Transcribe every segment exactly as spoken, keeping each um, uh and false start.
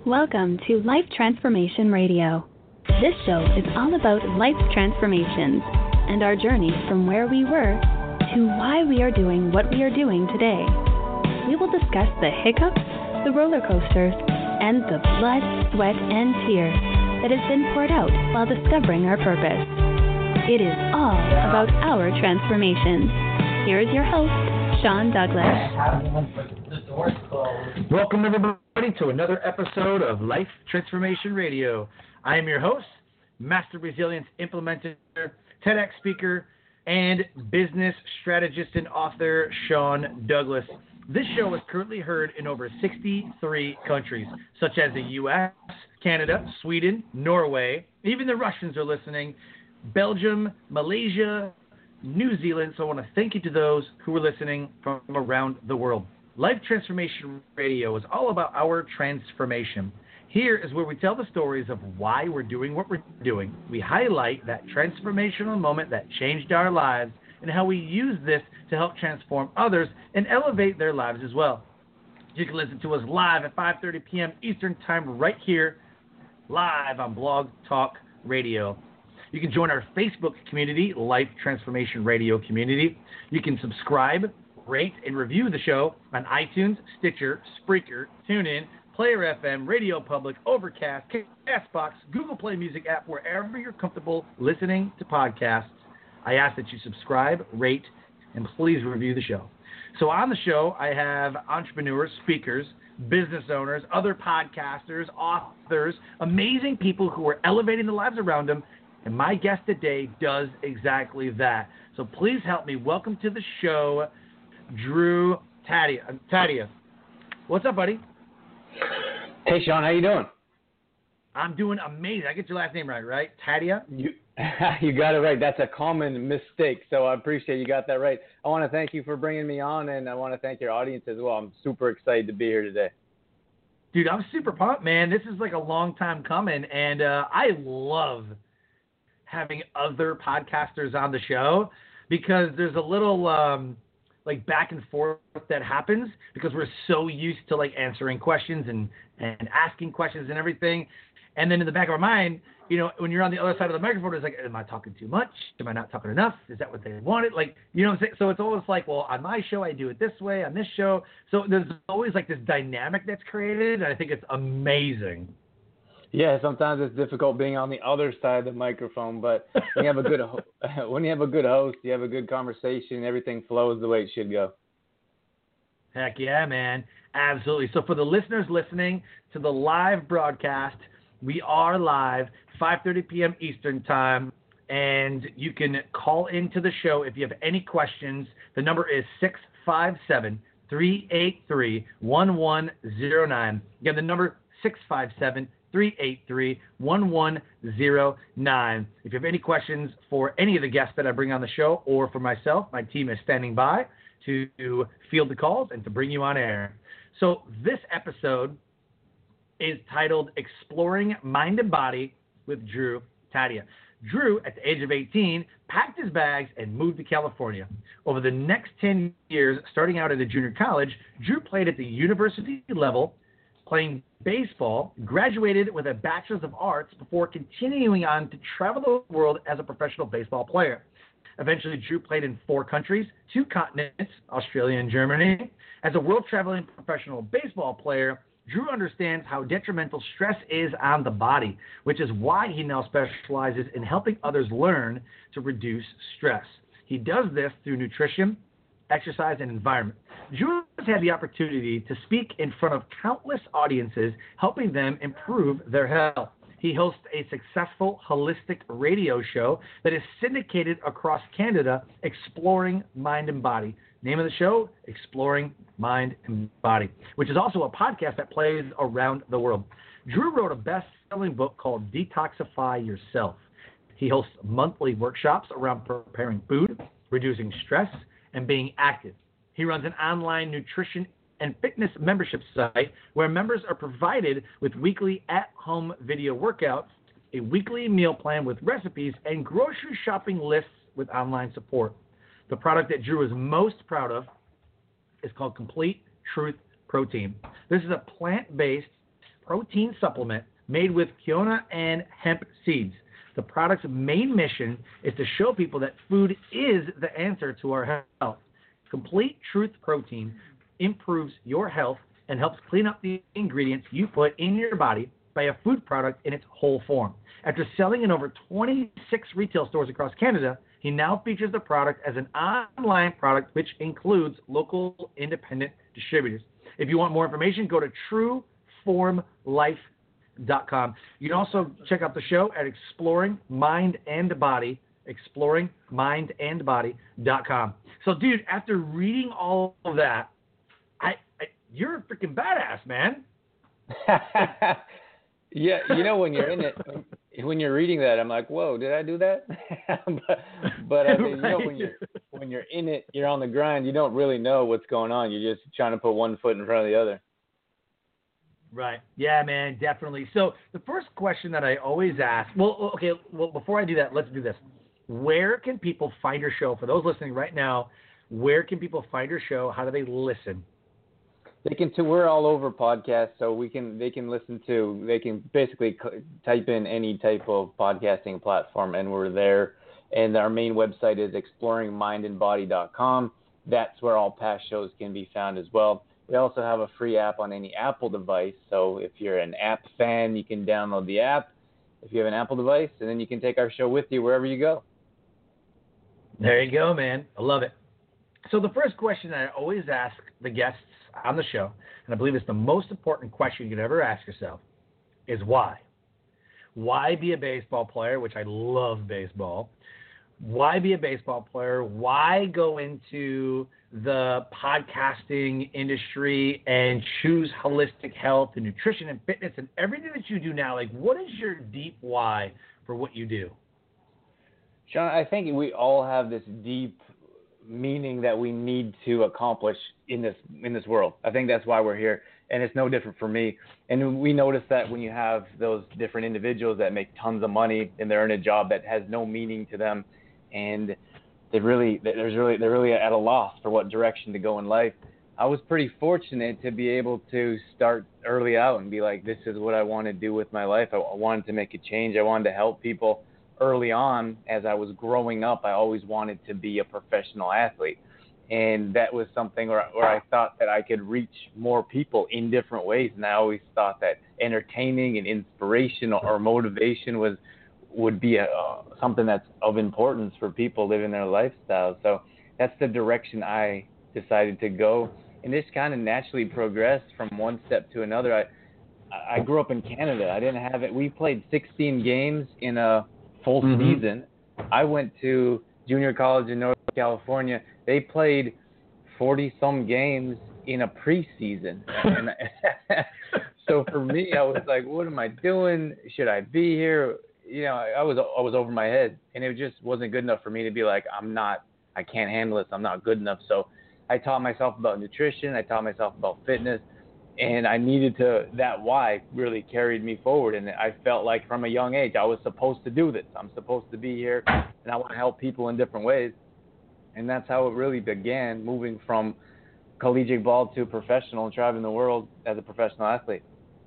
Welcome to Life Transformation Radio. This show is all about life transformations and our journey from where we were to why we are doing what we are doing today. We will discuss the hiccups, the roller coasters, and the blood, sweat, and tears that has been poured out while discovering our purpose. It is all about our transformations. Here is your host, Sean Douglas. Welcome, everybody, to another episode of Life Transformation Radio. I am your host, Master Resilience Implementer, TEDx speaker, and business strategist and author, Sean Douglas. This show is currently heard in over sixty-three countries, such as the U S, Canada, Sweden, Norway. Even the Russians are listening. Belgium, Malaysia, New Zealand. So I want to thank you to those who are listening from around the world. Life Transformation Radio is all about our transformation. Here is where we tell the stories of why we're doing what we're doing. We highlight that transformational moment that changed our lives and how we use this to help transform others and elevate their lives as well. You can listen to us live at five thirty p.m. Eastern Time right here, live on Blog Talk Radio. You can join our Facebook community, Life Transformation Radio Community. You can subscribe, rate, and review the show on iTunes, Stitcher, Spreaker, TuneIn, Player F M, Radio Public, Overcast, Castbox, Google Play Music app, wherever you're comfortable listening to podcasts. I ask that you subscribe, rate, and please review the show. So on the show, I have entrepreneurs, speakers, business owners, other podcasters, authors, amazing people who are elevating the lives around them. And my guest today does exactly that. So please help me welcome to the show, Drew Tadia. Tadia, what's up, buddy? Hey, Sean, how you doing? I'm doing amazing. I get your last name right, right? Tadia? You you got it right. That's a common mistake, so I appreciate you got that right. I want to thank you for bringing me on, and I want to thank your audience as well. I'm super excited to be here today. Dude, I'm super pumped, man. This is like a long time coming, and uh, I love having other podcasters on the show because there's a little um, like back and forth that happens because we're so used to like answering questions and, and asking questions and everything. And then in the back of our mind, you know, when you're on the other side of the microphone, it's like, am I talking too much? Am I not talking enough? Is that what they wanted? Like, you know what I'm saying? So it's almost like, well, on my show, I do it this way, on this show. So there's always like this dynamic that's created. And I think it's amazing. Yeah, sometimes it's difficult being on the other side of the microphone, but when you have a good ho- when you have a good host, you have a good conversation, everything flows the way it should go. Heck yeah, man. Absolutely. So for the listeners listening to the live broadcast, we are live, five thirty p.m. Eastern Time, and you can call into the show if you have any questions. The number is six five seven, three eight three, one one zero nine. Again, the number six five seven, three eight three, one one zero nine. If you have any questions for any of the guests that I bring on the show or for myself, my team is standing by to field the calls and to bring you on air. So this episode is titled Exploring Mind and Body with Drew Tadia. Drew, at the age of eighteen, packed his bags and moved to California. Over the next ten years, starting out at a junior college, Drew played at the university level, playing baseball, graduated with a Bachelor's of Arts before continuing on to travel the world as a professional baseball player. Eventually, Drew played in four countries, two continents, Australia and Germany. As a world-traveling professional baseball player, Drew understands how detrimental stress is on the body, which is why he now specializes in helping others learn to reduce stress. He does this through nutrition, exercise, and environment. Drew has had the opportunity to speak in front of countless audiences, helping them improve their health. He hosts a successful holistic radio show that is syndicated across Canada, Exploring Mind and Body. Name of the show, Exploring Mind and Body, which is also a podcast that plays around the world. Drew wrote a best-selling book called Detoxify Yourself. He hosts monthly workshops around preparing food, reducing stress, and being active. He runs an online nutrition and fitness membership site where members are provided with weekly at-home video workouts, a weekly meal plan with recipes, and grocery shopping lists with online support. The product that Drew is most proud of is called Complete Truth Protein. This is a plant-based protein supplement made with quinoa and hemp seeds. The product's main mission is to show people that food is the answer to our health. Complete Truth Protein improves your health and helps clean up the ingredients you put in your body by a food product in its whole form. After selling in over twenty-six retail stores across Canada, he now features the product as an online product, which includes local independent distributors. If you want more information, go to true form life dot com. You can also check out the show at Exploring Mind and Body, exploring mind and body dot com. So, dude, after reading all of that, I, I you're a freaking badass, man. Yeah, you know, when you're in it, when you're reading that, I'm like, whoa, did I do that? but, but I mean, you know, when you're when you're in it, you're on the grind. You don't really know what's going on. You're just trying to put one foot in front of the other. Right. Yeah, man, definitely. So the first question that I always ask, well, okay, well, before I do that, let's do this. Where can people find your show? For those listening right now, where can people find your show? How do they listen? They can. Too, we're all over podcasts, so we can. They can listen to. They can basically type in any type of podcasting platform, and we're there. And our main website is exploring mind and body dot com. That's where all past shows can be found as well. We also have a free app on any Apple device. So if you're an app fan, you can download the app if you have an Apple device, and then you can take our show with you wherever you go. There you go, man. I love it. So the first question I always ask the guests on the show, and I believe it's the most important question you could ever ask yourself, is why? Why be a baseball player, which I love baseball? Why be a baseball player? Why go into the podcasting industry and choose holistic health and nutrition and fitness and everything that you do now? Like, what is your deep why for what you do? Sean, I think we all have this deep meaning that we need to accomplish in this in this world. I think that's why we're here, and it's no different for me. And we notice that when you have those different individuals that make tons of money and they're in a job that has no meaning to them, and they really there's really they're really at a loss for what direction to go in life. I was pretty fortunate to be able to start early out and be like, this is what I want to do with my life. I wanted to make a change. I wanted to help people. Early on, as I was growing up, I always wanted to be a professional athlete. And that was something where, where I thought that I could reach more people in different ways. And I always thought that entertaining and inspiration or motivation was would be a, uh, something that's of importance for people living their lifestyle. So that's the direction I decided to go. And this kind of naturally progressed from one step to another. I, I grew up in Canada. I didn't have it. We played sixteen games in a full mm-hmm. season. I went to junior college in Northern California. They played forty some games in a preseason. And so for me, I was like, what am I doing? Should I be here? You know, I was I was over my head, and it just wasn't good enough for me to be like, I'm not, I can't handle this. I'm not good enough. So I taught myself about nutrition. I taught myself about fitness. And I needed to, that why really carried me forward. And I felt like from a young age, I was supposed to do this. I'm supposed to be here, and I want to help people in different ways. And that's how it really began, moving from collegiate ball to professional and traveling the world as a professional athlete.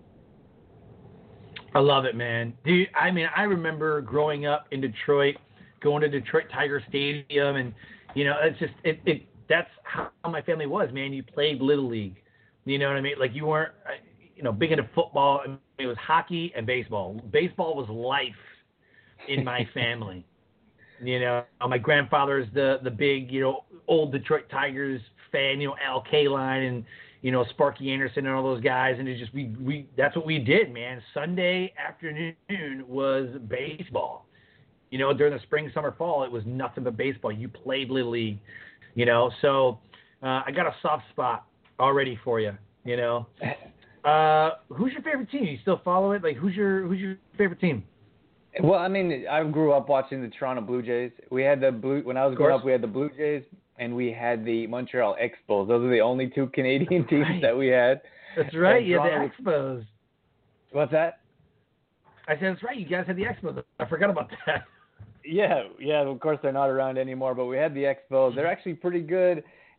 I love it, man. Dude, I mean, I remember growing up in Detroit, going to Detroit Tiger Stadium, and, you know, it's just, it, it that's how my family was, man. You played Little League. You know what I mean? Like, you weren't, you know, big into football. I mean, it was hockey and baseball. Baseball was life in my family. You know, my grandfather's the the big, you know, old Detroit Tigers fan. You know, Al Kaline and, you know, Sparky Anderson and all those guys. And it's just we we that's what we did, man. Sunday afternoon was baseball. You know, during the spring, summer, fall, it was nothing but baseball. You played Little League. You know, so uh, I got a soft spot already for you, you know. Uh, who's your favorite team? You still follow it? Like, who's your who's your favorite team? Well, I mean, I grew up watching the Toronto Blue Jays. We had the blue when I was growing up. We had the Blue Jays and we had the Montreal Expos. Those are the only two Canadian teams right. that we had. That's right. You had the Expos. What's that? I said that's right. You guys had the Expos. I forgot about that. Yeah, yeah. Of course, they're not around anymore. But we had the Expos. They're actually pretty good.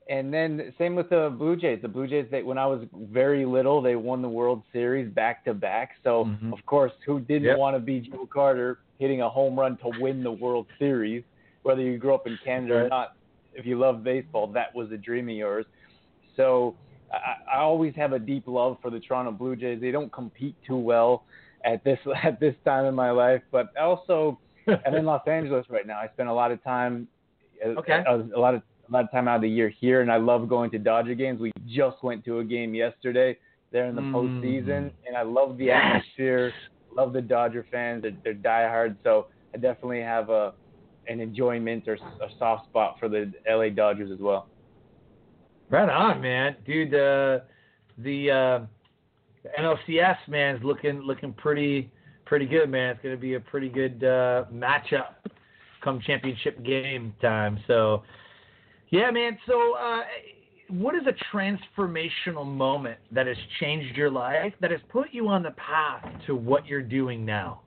And then same with the Blue Jays. The Blue Jays, they, when I was very little, they won the World Series back to back. So, mm-hmm. of course, who didn't yep. want to be Joe Carter hitting a home run to win the World Series? Whether you grew up in Canada right. or not, if you love baseball, that was a dream of yours. So I, I always have a deep love for the Toronto Blue Jays. They don't compete too well at this at this time in my life. But also, I'm in Los Angeles right now. I spend a lot of time okay. a, a lot of a lot of time out of the year here, and I love going to Dodger games. We just went to a game yesterday there in the mm. postseason, and I love the yes. atmosphere. Love the Dodger fans. They're, they're diehard, so I definitely have a an enjoyment or a soft spot for the L A Dodgers as well. Right on, man, dude. Uh, the uh, N L C S man is looking looking pretty pretty good, man. It's going to be a pretty good uh, matchup come championship game time. So. Yeah, man. So uh, what is a transformational moment that has changed your life, that has put you on the path to what you're doing now?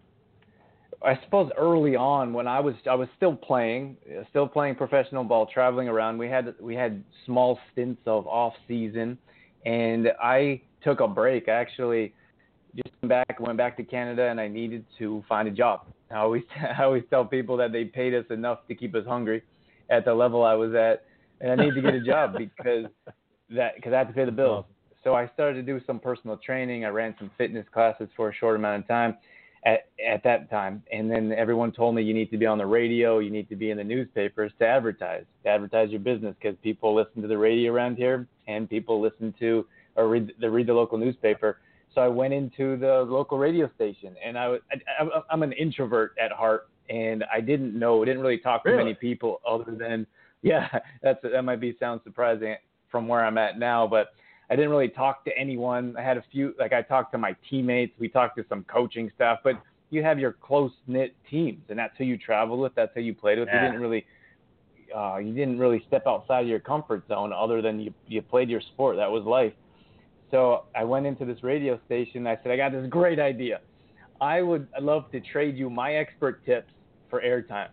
I suppose early on when I was I was still playing, still playing professional ball, traveling around. We had we had small stints of off season, and I took a break. I actually just went back went back to Canada, and I needed to find a job. I always I always tell people that they paid us enough to keep us hungry at the level I was at, and I need to get a job because that because I had to pay the bills. So I started to do some personal training. I ran some fitness classes for a short amount of time at at that time, and then everyone told me you need to be on the radio, you need to be in the newspapers to advertise, to advertise your business, because people listen to the radio around here and people listen to or read they read the local newspaper. So I went into the local radio station, and I was I, I'm an introvert at heart. And I didn't know, didn't really talk to really? many people other than, yeah, that's that might be sound surprising from where I'm at now, but I didn't really talk to anyone. I had a few, like I talked to my teammates, we talked to some coaching staff, but you have your close knit teams, and that's who you traveled with, that's who you played with. Yeah. You didn't really, uh, you didn't really step outside of your comfort zone other than you you played your sport. That was life. So I went into this radio station. I said, I got this great idea. I would love to trade you my expert tips for airtime.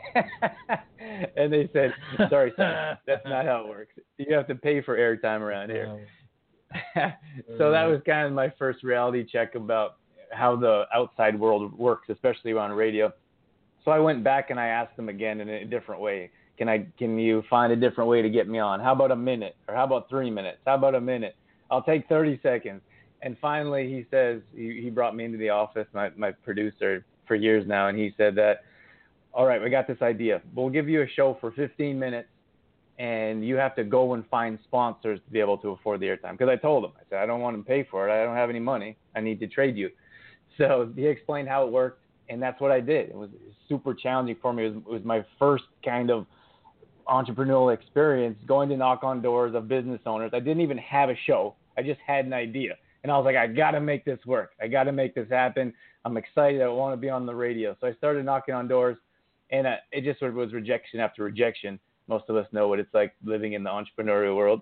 And they said, sorry, son, that's not how it works. You have to pay for airtime around here. So that was kind of my first reality check about how the outside world works, especially on radio. So I went back and I asked them again in a different way. Can I? Can you find a different way to get me on? How about a minute? Or how about three minutes? How about a minute? I'll take thirty seconds. And finally, he says, he, he brought me into the office, my, my producer for years now, and he said that, all right, we got this idea. We'll give you a show for fifteen minutes, and you have to go and find sponsors to be able to afford the airtime. Because I told him, I said, I don't want to pay for it. I don't have any money. I need to trade you. So he explained how it worked, and that's what I did. It was super challenging for me. It was, it was my first kind of entrepreneurial experience, going to knock on doors of business owners. I didn't even have a show. I just had an idea. And I was like, I got to make this work. I got to make this happen. I'm excited. I want to be on the radio. So I started knocking on doors, and uh, it just sort of was rejection after rejection. Most of us know what it's like living in the entrepreneurial world.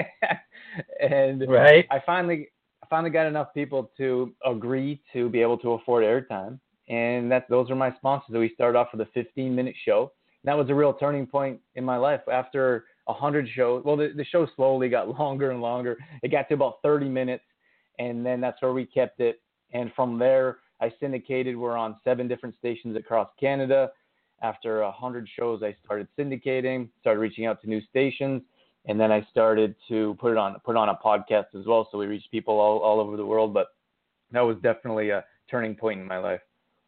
And right. I finally I finally got enough people to agree to be able to afford airtime. And that those are my sponsors. So we started off with a fifteen-minute show. And that was a real turning point in my life. After one hundred shows, well, the, the show slowly got longer and longer. It got to about thirty minutes. And then that's where we kept it. And from there, I syndicated. We're on seven different stations across Canada. After one hundred shows, I started syndicating, started reaching out to new stations. And then I started to put it on put on a podcast as well. So we reached people all, all over the world. But that was definitely a turning point in my life.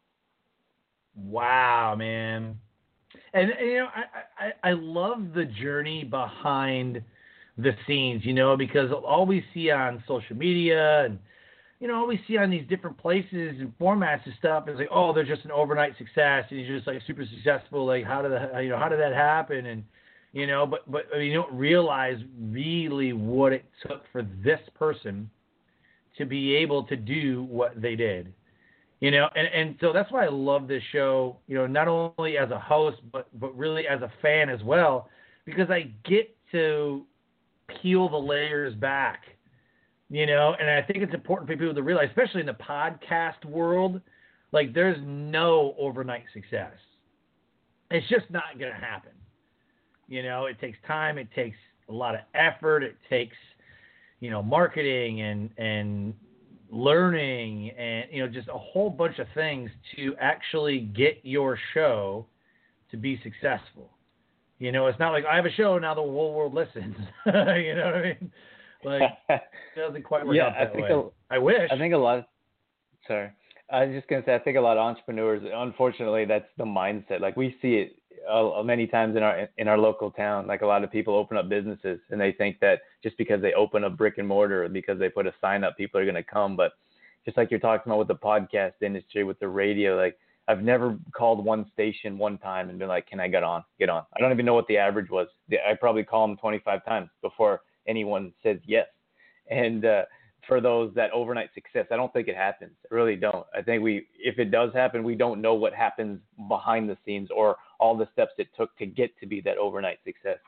Wow, man. And, and you know, I, I, I love the journey behind the scenes, you know, because all we see on social media and, you know, all we see on these different places and formats and stuff is like, oh, they're just an overnight success and you're just like super successful. Like, how did that, you know, how did that happen? And, you know, but, but you don't realize really what it took for this person to be able to do what they did. You know, and, and so that's why I love this show, you know, not only as a host, but, but really as a fan as well, because I get to peel the layers back, you know, and I think it's important for people to realize, especially in the podcast world, like there's no overnight success. It's just not going to happen. You know, it takes time. It takes a lot of effort. It takes, you know, marketing and, and learning and, you know, just a whole bunch of things to actually get your show to be successful. You know, it's not like I have a show now the whole world listens. You know what I mean? Like, it doesn't quite work yeah, out that I think way. A, I wish. I think a lot. Of, sorry, I was just gonna say I think a lot of entrepreneurs, unfortunately, that's the mindset. Like we see it uh, many times in our in our local town. Like a lot of people open up businesses and they think that just because they open a brick and mortar or because they put a sign up, people are gonna come. But just like you're talking about with the podcast industry, with the radio, like. I've never called one station one time and been like, can I get on, get on? I don't even know what the average was. I probably call them twenty-five times before anyone says yes. And uh, for those that overnight success, I don't think it happens. I really don't. I think we, if it does happen, we don't know what happens behind the scenes or all the steps it took to get to be that overnight success.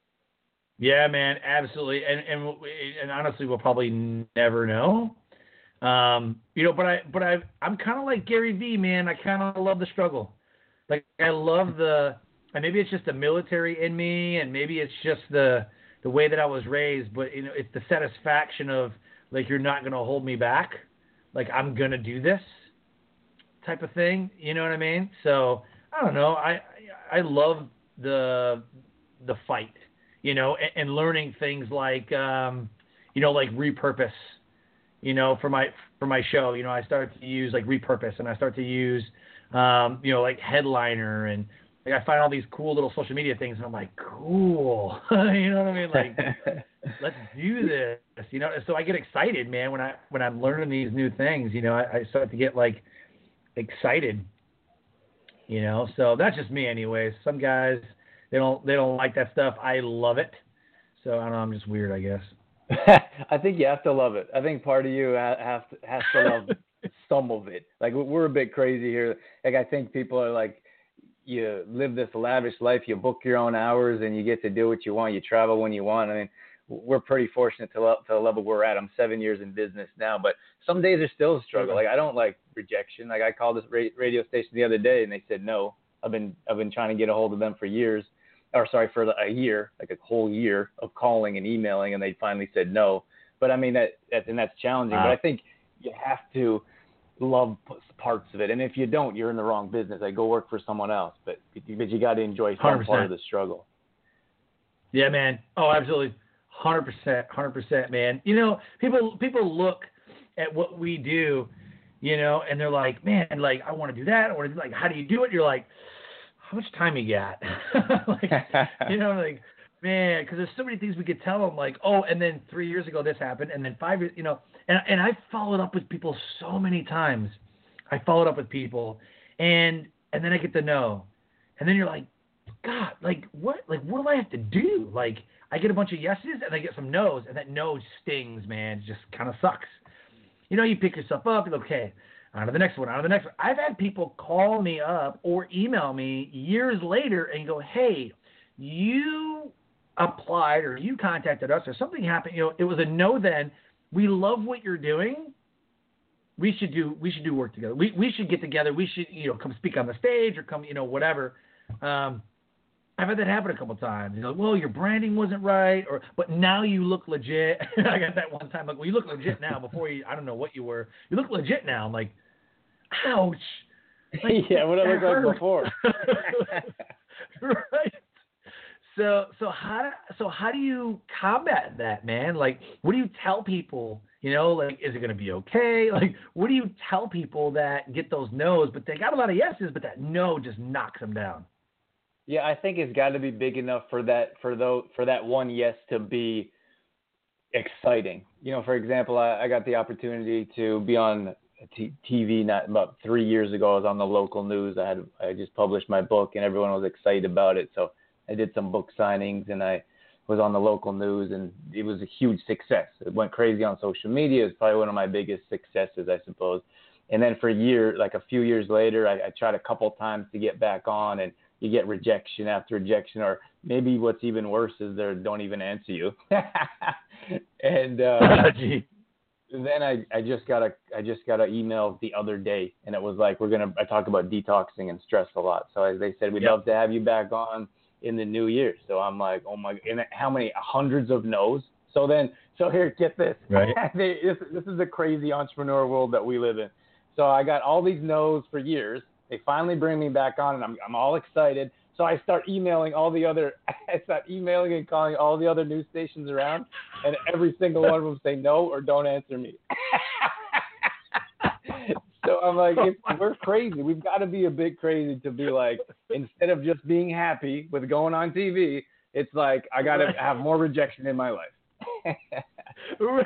Yeah, man, absolutely. And, and, and honestly, we'll probably never know. Um, you know, but I, but I, I'm kind of like Gary Vee, man. I kind of love the struggle. Like I love the, and maybe it's just the military in me, and maybe it's just the, the way that I was raised. But you know, it's the satisfaction of like you're not gonna hold me back. Like I'm gonna do this type of thing. You know what I mean? So I don't know. I, I love the, the fight. You know, and, and learning things like, um, you know, like repurpose. You know, for my for my show, you know, I started to use like repurpose, and I start to use, um, you know, like headliner, and like I find all these cool little social media things, and I'm like, cool, you know what I mean? Like, let's do this, you know. So I get excited, man, when I when I'm learning these new things. You know, I, I start to get like excited. You know, so that's just me, anyways. Some guys they don't they don't like that stuff. I love it. So I don't know. I'm just weird, I guess. I think you have to love it. I think part of you has to, has to love some of it. Like we're a bit crazy here. Like I think people are like, you live this lavish life, you book your own hours, and you get to do what you want. You travel when you want. I mean, we're pretty fortunate to, to the level we're at. I'm seven years in business now, but some days are still a struggle. Like I don't like rejection. Like I called this radio station the other day, and they said no. I've been I've been trying to get a hold of them for years. Or sorry, for a year, like a whole year of calling and emailing, and they finally said no. But I mean, that, that and that's challenging. Wow. But I think you have to love parts of it, and if you don't, you're in the wrong business. Like go work for someone else, but but you got to enjoy some one hundred percent part of the struggle. Yeah, man. Oh, absolutely, one hundred percent, one hundred percent, man. You know, people people look at what we do, you know, and they're like, man, like I want to do that. I want to do like, how do you do it? You're like, how much time you got? Like, you know, like, man, because there's so many things we could tell them, like, oh, and then three years ago this happened, and then five years, you know, and and I followed up with people so many times. I followed up with people, and and then I get the no, and then you're like, God, like what, like what do I have to do? Like I get a bunch of yeses, and I get some no's, and that no stings, man. It just kind of sucks. You know, you pick yourself up, you're like, okay. On to the next one, on to the next one. I've had people call me up or email me years later and go, hey, you applied or you contacted us or something happened. You know, it was a no then. We love what you're doing. We should do we should do work together. We we should get together. We should, you know, come speak on the stage or come, you know, whatever. Um, I've had that happen a couple of times. You know, well, your branding wasn't right, or but now you look legit. I got that one time. Like, well, you look legit now. Before you, I don't know what you were. You look legit now. I'm like, ouch. Like, yeah, what I looked like before. Right. So so how do, so how do you combat that, man? Like, what do you tell people? You know, like, is it going to be okay? Like, what do you tell people that get those no's, but they got a lot of yeses, but that no just knocks them down? Yeah, I think it's got to be big enough for that for those for that one yes to be exciting. You know, for example, I, I got the opportunity to be on t- TV not about three years ago. I was on the local news. I had I just published my book, and everyone was excited about it. So I did some book signings, and I was on the local news, and it was a huge success. It went crazy on social media. It was probably one of my biggest successes, I suppose. And then for a year, like a few years later, I, I tried a couple times to get back on, and you get rejection after rejection, or maybe what's even worse is they don't even answer you. and uh, then I, I just got a I just got an email the other day, and it was like, we're gonna I talked about detoxing and stress a lot. So they said, we'd yep. love to have you back on. in the new year. So I'm like, oh my, and how many hundreds of no's? So then, so here, get this. Right. they, this, this is the crazy entrepreneur world that we live in. So I got all these no's for years. They finally bring me back on, and I'm I'm all excited. So I start emailing all the other, I start emailing and calling all the other news stations around, and every single one of them say no or don't answer me. So I'm like, it's, we're crazy. We've got to be a bit crazy to be like, instead of just being happy with going on T V, it's like I got to have more rejection in my life. Right.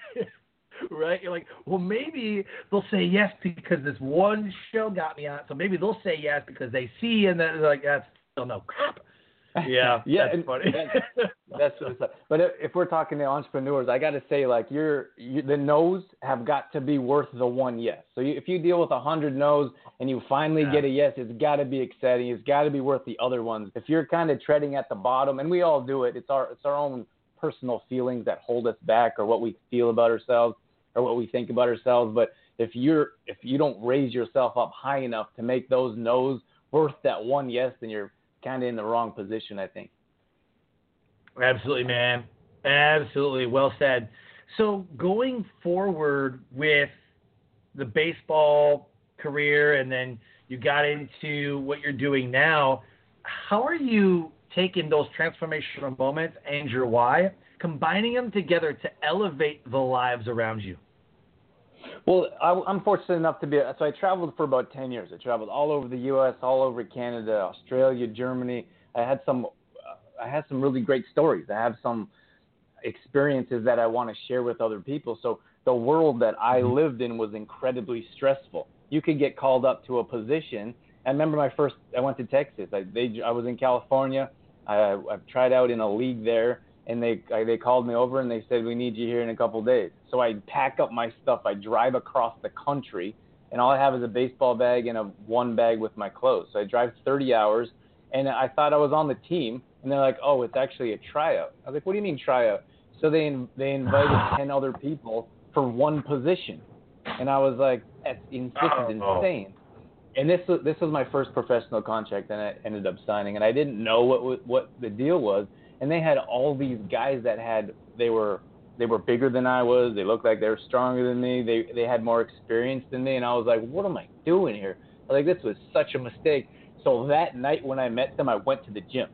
Right? You're like, well, maybe they'll say yes because this one show got me on. So maybe they'll say yes because they see, and then they're like, that's still no crap. Yeah, yeah, that's funny. That's, that's what's up. But if, if we're talking to entrepreneurs, I got to say, like, you're, you, the no's have got to be worth the one yes. So you, if you deal with a hundred no's and you finally yeah. get a yes, it's got to be exciting. It's got to be worth the other ones. If you're kind of treading at the bottom, and we all do it, it's our it's our own personal feelings that hold us back, or what we feel about ourselves, or what we think about ourselves. But if you're if you don't raise yourself up high enough to make those no's worth that one yes, then you're kind of in the wrong position, I think. Absolutely, man. Absolutely. Well said. So going forward with the baseball career, and then you got into what you're doing now, how are you taking those transformational moments and your why, combining them together to elevate the lives around you? Well, I, I'm fortunate enough to be, so I traveled for about ten years. I traveled all over the U S, all over Canada, Australia, Germany. I had some, uh, I had some really great stories. I have some experiences that I want to share with other people. So the world that I lived in was incredibly stressful. You could get called up to a position. I remember my first, I went to Texas. I, they, I was in California. I, I've tried out in a league there. And they they called me over and they said, we need you here in a couple of days. So I pack up my stuff. I drive across the country, and all I have is a baseball bag and a one bag with my clothes. So I drive thirty hours, and I thought I was on the team. And they're like, oh, it's actually a tryout. I was like, what do you mean tryout? So they they invited ten other people for one position. And I was like, that's this is insane. And this was, this was my first professional contract that I ended up signing. And I didn't know what what the deal was. And they had all these guys that had, they were they were bigger than I was. They looked like they were stronger than me. They they had more experience than me. And I was like, what am I doing here? I was like, this was such a mistake. So that night when I met them, I went to the gym.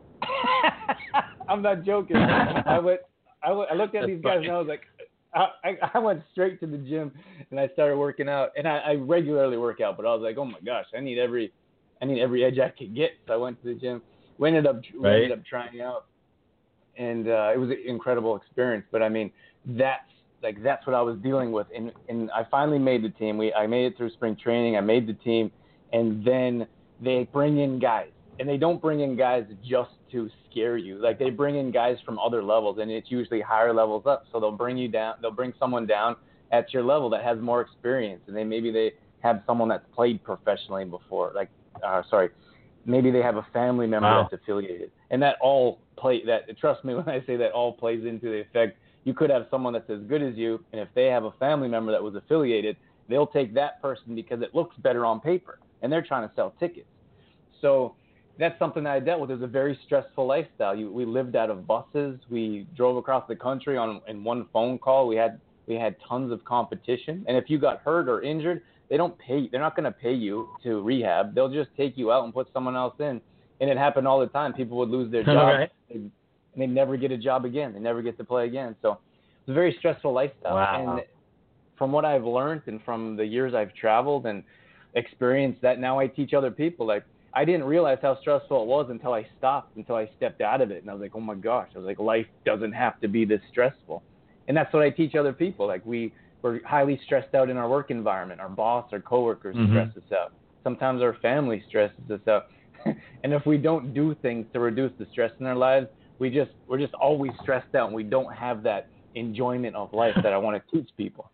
I'm not joking. I went, I, went, I looked at That's these guys funny. And I was like, I, I, I went straight to the gym and I started working out. And I, I regularly work out, but I was like, oh my gosh, I need every, I need every edge I could get. So I went to the gym. We ended up, we right. ended up trying out. And uh, it was an incredible experience. But I mean, that's like that's what I was dealing with. And and I finally made the team. We I made it through spring training. I made the team, and then they bring in guys, and they don't bring in guys just to scare you. Like they bring in guys from other levels, and it's usually higher levels up. So they'll bring you down. They'll bring someone down at your level that has more experience, and they maybe they have someone that's played professionally before. Like uh, sorry. Maybe they have a family member wow. that's affiliated, and that all play that. Trust me when I say that all plays into the effect. You could have someone that's as good as you, and if they have a family member that was affiliated, they'll take that person because it looks better on paper, and they're trying to sell tickets. So that's something that I dealt with. It was a very stressful lifestyle. You, we lived out of buses. We drove across the country on in one phone call. We had we had tons of competition, and if you got hurt or injured, they don't pay. They're not going to pay you to rehab. They'll just take you out and put someone else in. And it happened all the time. People would lose their job, right. and they never get a job again. They never get to play again. So it's a very stressful lifestyle. Wow. And from what I've learned and from the years I've traveled and experienced that now I teach other people, like I didn't realize how stressful it was until I stopped, until I stepped out of it. And I was like, oh my gosh. I was like, life doesn't have to be this stressful. And that's what I teach other people. Like we, We're highly stressed out in our work environment. Our boss, our coworkers mm-hmm. stress us out. Sometimes our family stresses us out. And if we don't do things to reduce the stress in our lives, we just we're just always stressed out, and we don't have that enjoyment of life that I want to teach people.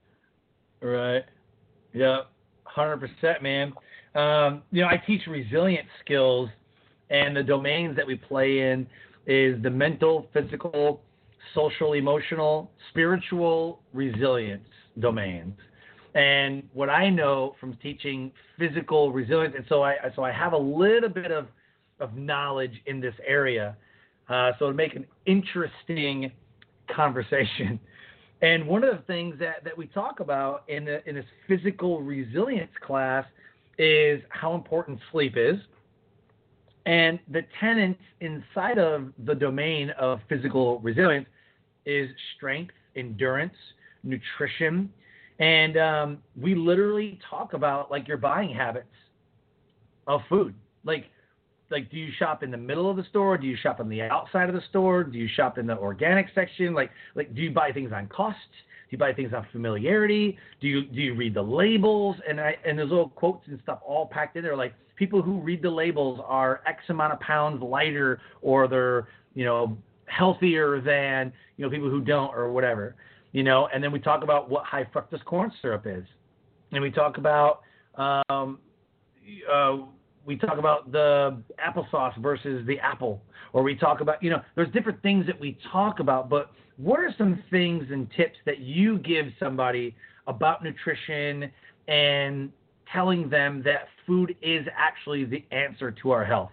Right. Yeah. one hundred percent, man. Um, you know, I teach resilience skills, and the domains that we play in is the mental, physical, social, emotional, spiritual resilience domains. And what I know from teaching physical resilience, and so I so I have a little bit of of knowledge in this area. Uh, so it'll make an interesting conversation. And one of the things that, that we talk about in, the, in this physical resilience class is how important sleep is. And the tenets inside of the domain of physical resilience is strength, endurance, nutrition. And um, we literally talk about like your buying habits of food. Like, like, do you shop in the middle of the store? Do you shop on the outside of the store? Do you shop in the organic section? Like, like, do you buy things on cost? Do you buy things on familiarity? Do you do you read the labels? And I and there's little quotes and stuff all packed in there. Like, people who read the labels are X amount of pounds lighter, or they're, you know, healthier than, you know, people who don't, or whatever. You know, and then we talk about what high fructose corn syrup is, and we talk about um, uh, we talk about the applesauce versus the apple, or we talk about, you know, there's different things that we talk about. But what are some things and tips that you give somebody about nutrition and telling them that food is actually the answer to our health?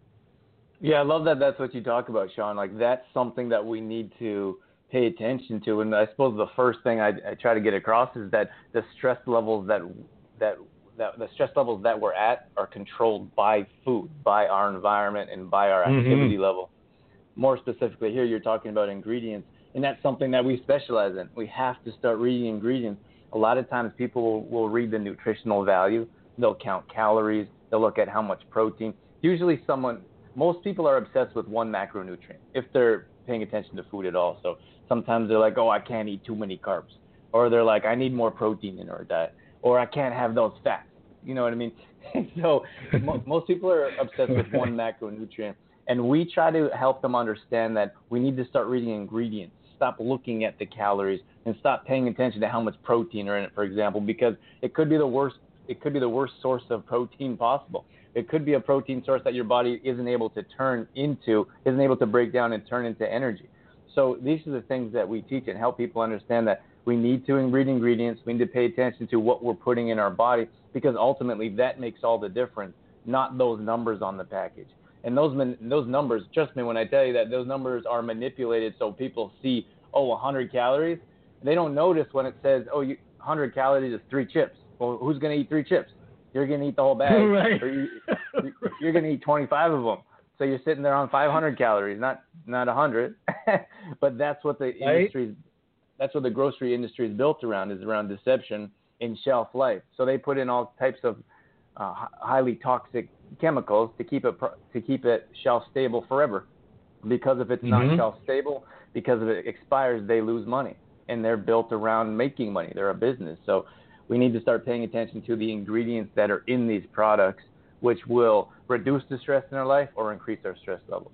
Yeah, I love that that's what you talk about, Sean. Like, that's something that we need to pay attention to. And I suppose the first thing I, I try to get across is that the stress levels that that that the stress levels that we're at are controlled by food, by our environment, and by our activity mm-hmm. level. More specifically here, you're talking about ingredients, and that's something that we specialize in. We have to start reading ingredients. A lot of times people will, will read the nutritional value. They'll count calories. They'll look at how much protein. Usually someone, most people are obsessed with one macronutrient if they're paying attention to food at all. So sometimes they're like, oh, I can't eat too many carbs. Or they're like, I need more protein in our diet. Or I can't have those fats. You know what I mean? So mo- most people are obsessed with one macronutrient. And we try to help them understand that we need to start reading ingredients. Stop looking at the calories and stop paying attention to how much protein are in it, for example, because it could be the worst. It could be the worst source of protein possible. It could be a protein source that your body isn't able to turn into, isn't able to break down and turn into energy. So these are the things that we teach and help people understand that we need to read ingredients. We need to pay attention to what we're putting in our body, because ultimately that makes all the difference, not those numbers on the package. And those those numbers, trust me when I tell you that those numbers are manipulated so people see, oh, one hundred calories. They don't notice when it says, oh, you, one hundred calories is three chips. Well, who's going to eat three chips? You're going to eat the whole bag. Right. Or you, you're going to eat twenty-five of them. So you're sitting there on five hundred calories, not not one hundred. But that's what the right. industry, that's what the grocery industry is built around, is around deception in shelf life. So they put in all types of uh, highly toxic chemicals to keep it to keep it shelf stable forever. Because if it's mm-hmm. not shelf stable, because if it expires, they lose money, and they're built around making money. They're a business. So we need to start paying attention to the ingredients that are in these products, which will reduce the stress in our life or increase our stress levels.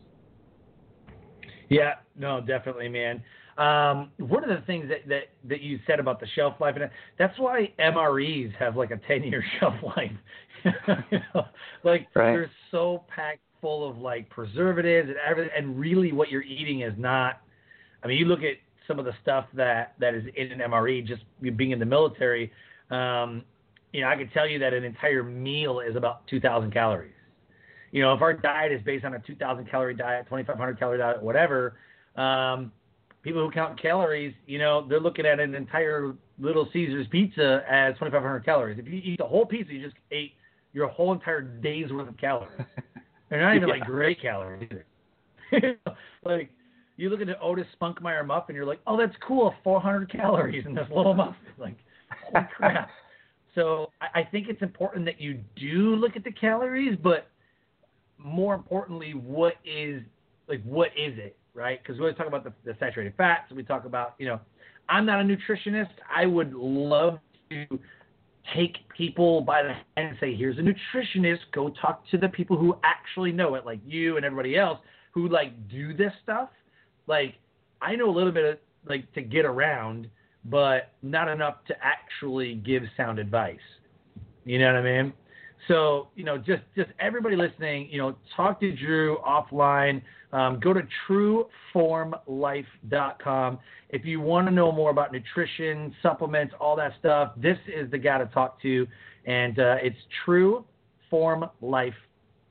Yeah, no, definitely, man. Um, one of the things that, that, that you said about the shelf life, and that's why M R Es have like a ten-year shelf life. You know, like right. They're so packed full of like preservatives and everything, and really what you're eating is not. I mean, you look at some of the stuff that, that is in an M R E, just being in the military. Um, you know, I could tell you that an entire meal is about two thousand calories. You know, if our diet is based on a two thousand calorie diet, twenty-five hundred calorie diet, whatever, um, people who count calories, you know, they're looking at an entire Little Caesars pizza as twenty-five hundred calories. If you eat the whole pizza, you just ate your whole entire day's worth of calories. They're not even yeah. like great calories either. Like, you look at the Otis Spunkmeyer muffin, you're like, oh, that's cool, four hundred calories in this little muffin. Like, holy crap. So I, I think it's important that you do look at the calories, but more importantly, what is like what is it, right? Because we always talk about the, the saturated fats. We talk about, you know, I'm not a nutritionist. I would love to take people by the hand and say, here's a nutritionist. Go talk to the people who actually know it, like you and everybody else who like do this stuff. Like, I know a little bit of like to get around, but not enough to actually give sound advice. You know what I mean? So, you know, just, just everybody listening, you know, talk to Drew offline. Um, go to true form life dot com. If you want to know more about nutrition, supplements, all that stuff, this is the guy to talk to. And uh, it's true form life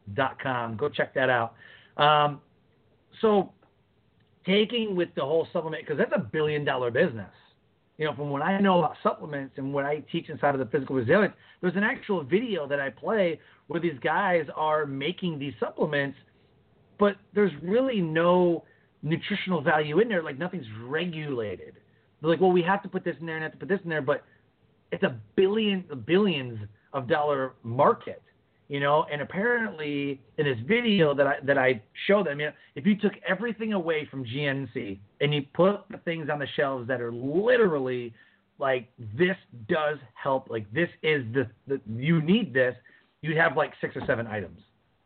dot com. Go check that out. Um, so taking with the whole supplement, because that's a billion dollar business. You know, from what I know about supplements and what I teach inside of the Physical Resilience, there's an actual video that I play where these guys are making these supplements, but there's really no nutritional value in there. Like nothing's regulated. They're like, well, we have to put this in there and have to put this in there, but it's a billion, billions of dollar market. You know, and apparently in this video that I that I show them, you know, if you took everything away from G N C and you put the things on the shelves that are literally like this does help, like this is the, the you need this, you'd have like six or seven items.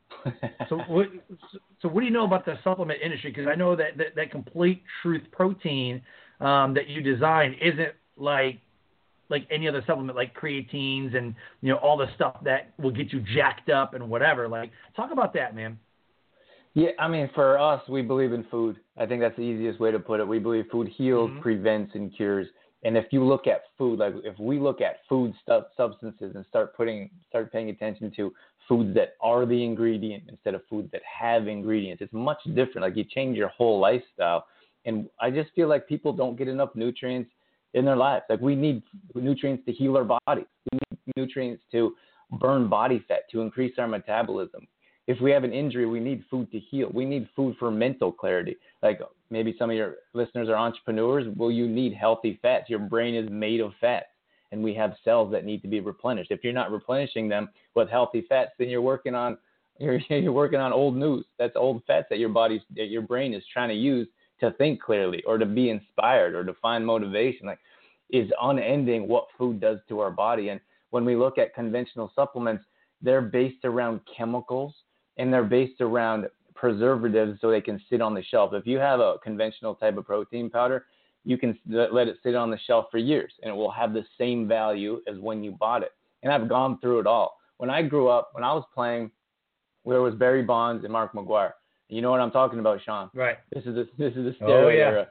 so what so what do you know about the supplement industry? Because I know that, that that Complete Truth protein um, that you design isn't like like any other supplement, like creatines and, you know, all the stuff that will get you jacked up and whatever. Like, talk about that, man. Yeah, I mean, for us, we believe in food. I think that's the easiest way to put it. We believe food heals, mm-hmm. prevents, and cures. And if you look at food, like if we look at food stuff, substances and start putting, start paying attention to foods that are the ingredient instead of foods that have ingredients, it's much different. Like you change your whole lifestyle. And I just feel like people don't get enough nutrients in their lives. Like we need nutrients to heal our bodies. We need nutrients to burn body fat, to increase our metabolism. If we have an injury, we need food to heal. We need food for mental clarity. Like maybe some of your listeners are entrepreneurs. Well, you need healthy fats. Your brain is made of fats, and we have cells that need to be replenished. If you're not replenishing them with healthy fats, then you're working on you're, you're working on old news. That's old fats that your body, that your brain is trying to use to think clearly or to be inspired or to find motivation. Like is unending what food does to our body. And when we look at conventional supplements, they're based around chemicals and they're based around preservatives so they can sit on the shelf. If you have a conventional type of protein powder, you can let it sit on the shelf for years and it will have the same value as when you bought it. And I've gone through it all. When I grew up, when I was playing, there was Barry Bonds and Mark McGwire. You know what I'm talking about, Sean? Right. This is a, this is the steroid oh, yeah. era,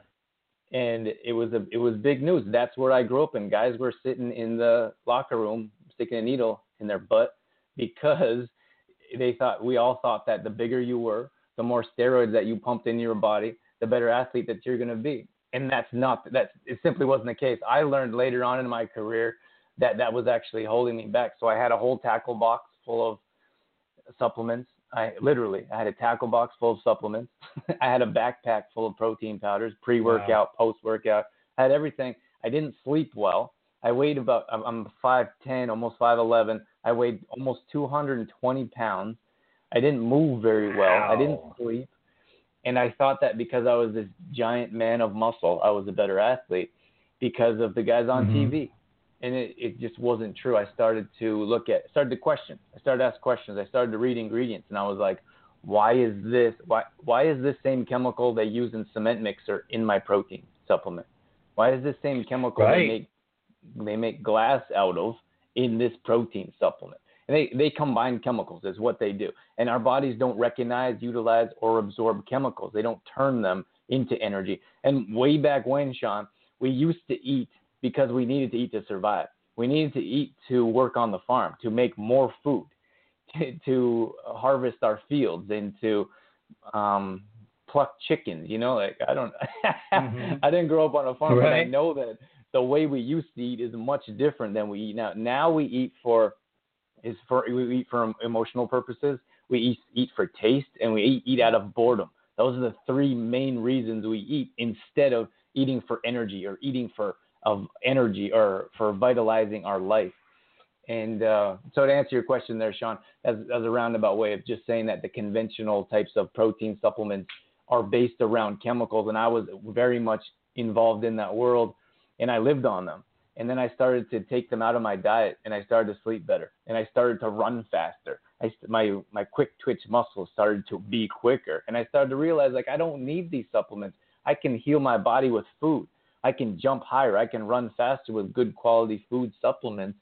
and it was a it was big news. That's where I grew up, and guys were sitting in the locker room sticking a needle in their butt because they thought we all thought that the bigger you were, the more steroids that you pumped into your body, the better athlete that you're going to be. And that's not that. It simply wasn't the case. I learned later on in my career that that was actually holding me back. So I had a whole tackle box full of supplements. I literally, I had a tackle box full of supplements. I had a backpack full of protein powders, pre-workout, wow. post-workout. I had everything. I didn't sleep well. I weighed about, I'm five ten, almost five eleven. I weighed almost two hundred twenty pounds. I didn't move very well. Wow. I didn't sleep. And I thought that because I was this giant man of muscle, I was a better athlete because of the guys on mm-hmm. T V. And it, it just wasn't true. I started to look at, started to question. I started to ask questions. I started to read ingredients, and I was like, why is this, why, why is this same chemical they use in cement mixer in my protein supplement? Why is this same chemical right. they make, they make glass out of in this protein supplement? And they, they combine chemicals is what they do. And our bodies don't recognize, utilize, or absorb chemicals. They don't turn them into energy. And way back when, Sean, we used to eat because we needed to eat to survive. We needed to eat to work on the farm, to make more food, to, to harvest our fields, and to um, pluck chickens. You know, like I don't, mm-hmm. I didn't grow up on a farm, right. but I know that the way we used to eat is much different than we eat now. Now we eat for, is for we eat for emotional purposes. We eat, eat for taste, and we eat, eat out of boredom. Those are the three main reasons we eat instead of eating for energy or eating for of energy or for vitalizing our life. And uh, so to answer your question there, Sean, as, as a roundabout way of just saying that the conventional types of protein supplements are based around chemicals, and I was very much involved in that world, and I lived on them. And then I started to take them out of my diet, and I started to sleep better, and I started to run faster. I, my my quick twitch muscles started to be quicker, and I started to realize, like, I don't need these supplements. I can heal my body with food. I can jump higher. I can run faster with good quality food supplements.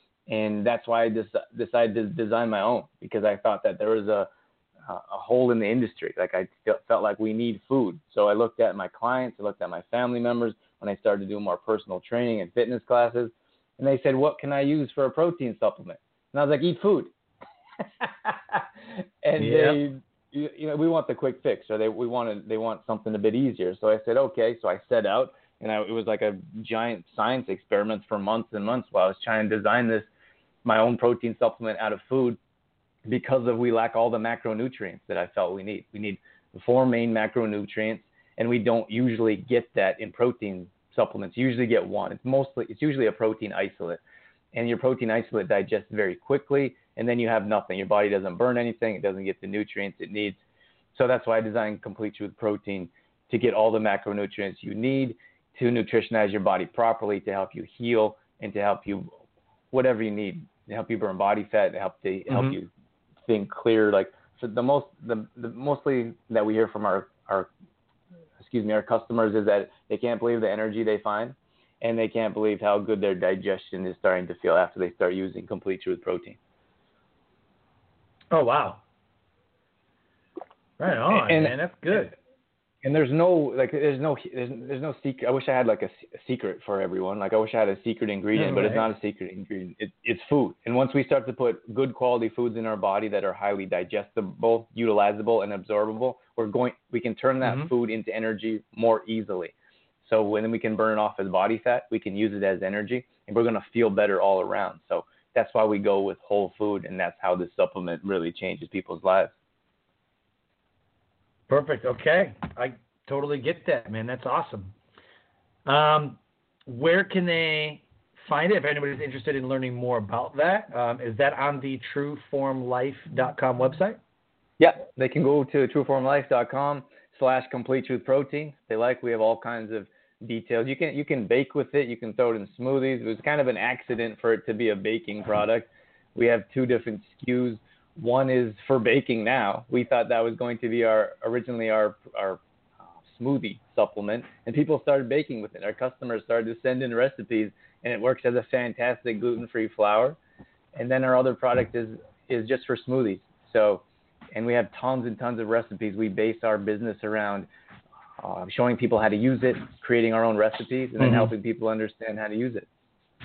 And that's why I des- decided to design my own, because I thought that there was a, a hole in the industry. Like I felt like we need food. So I looked at my clients, I looked at my family members when I started doing more personal training and fitness classes. And they said, what can I use for a protein supplement? And I was like, eat food. and yep. they, you, you know, we want the quick fix, or they we wanted they want something a bit easier. So I said, okay. So I set out, and I, it was like a giant science experiment for months and months while I was trying to design this, my own protein supplement out of food, because of we lack all the macronutrients that I felt we need. We need four main macronutrients, and we don't usually get that in protein supplements. You usually get one. It's mostly it's usually a protein isolate, and your protein isolate digests very quickly, and then you have nothing. Your body doesn't burn anything. It doesn't get the nutrients it needs. So that's why I designed Complete Truth Protein, to get all the macronutrients you need to nutritionize your body properly, to help you heal, and to help you whatever you need, to help you burn body fat, to help to mm-hmm. help you think clear. Like so the most the, the mostly that we hear from our our excuse me our customers is that they can't believe the energy they find, and they can't believe how good their digestion is starting to feel after they start using Complete Truth Protein. Oh wow! Right on, and, man. That's good. And there's no like there's no there's, there's no secret. I wish I had like a, a secret for everyone. Like I wish I had a secret ingredient, oh, but right. It's not a secret ingredient. It, it's food. And once we start to put good quality foods in our body that are highly digestible, utilizable, and absorbable, we're going we can turn that mm-hmm. food into energy more easily. So when we can burn it off as body fat, we can use it as energy, and we're gonna feel better all around. So that's why we go with whole food, and that's how this supplement really changes people's lives. Perfect. Okay. I totally get that, man. That's awesome. Um, where can they find it if anybody's interested in learning more about that? Um, is that on the true form life dot com website? Yeah, they can go to true form life dot com slash complete truth protein. If they like, we have all kinds of details. You can you can bake with it. You can throw it in smoothies. It was kind of an accident for it to be a baking product. We have two different S K Us. One is for baking now. We thought that was going to be our originally our our smoothie supplement, and people started baking with it. Our customers started to send in recipes, and it works as a fantastic gluten-free flour. And then our other product is is just for smoothies. So, and we have tons and tons of recipes. We base our business around uh, showing people how to use it, creating our own recipes, and then mm-hmm. helping people understand how to use it.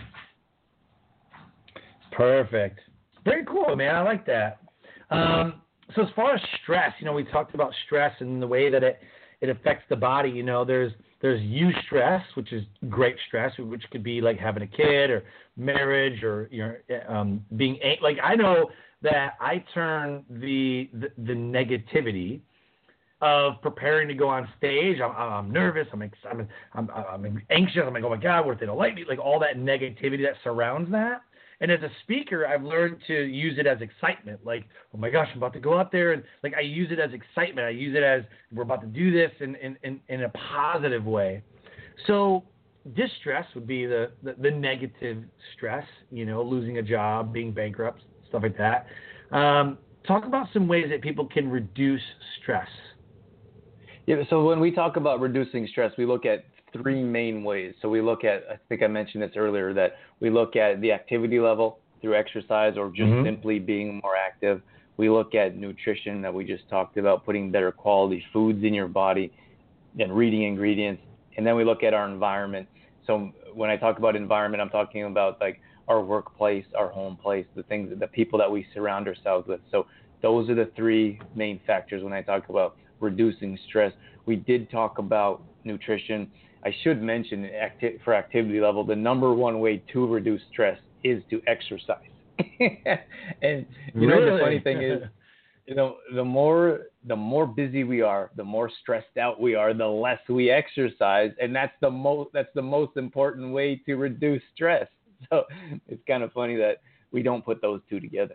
Perfect. Very cool, man. I like that. Um, so as far as stress, you know, we talked about stress and the way that it, it affects the body. You know, there's there's eustress, which is great stress, which could be like having a kid or marriage or you know um, being like I know that I turn the the, the negativity of preparing to go on stage. I'm, I'm nervous. I'm, ex- I'm I'm I'm anxious. I'm like, oh my God, what if they don't like me? Like all that negativity that surrounds that. And as a speaker, I've learned to use it as excitement. Like, oh my gosh, I'm about to go out there. And like, I use it as excitement. I use it as we're about to do this in, in, in, in a positive way. So distress would be the, the, the negative stress, you know, losing a job, being bankrupt, stuff like that. Um, talk about some ways that people can reduce stress. Yeah, so when we talk about reducing stress, we look at three main ways. So we look at, I think I mentioned this earlier, that we look at the activity level through exercise or just mm-hmm. simply being more active. We look at nutrition that we just talked about, putting better quality foods in your body and reading ingredients. And then we look at our environment. So when I talk about environment, I'm talking about like our workplace, our home place, the things, the people that we surround ourselves with. So those are the three main factors when I talk about reducing stress. We did talk about nutrition. I should mention acti- for activity level, the number one way to reduce stress is to exercise. And you really? know, the funny thing is, you know, the more the more busy we are, the more stressed out we are, the less we exercise, and that's the most that's the most important way to reduce stress. So it's kind of funny that we don't put those two together.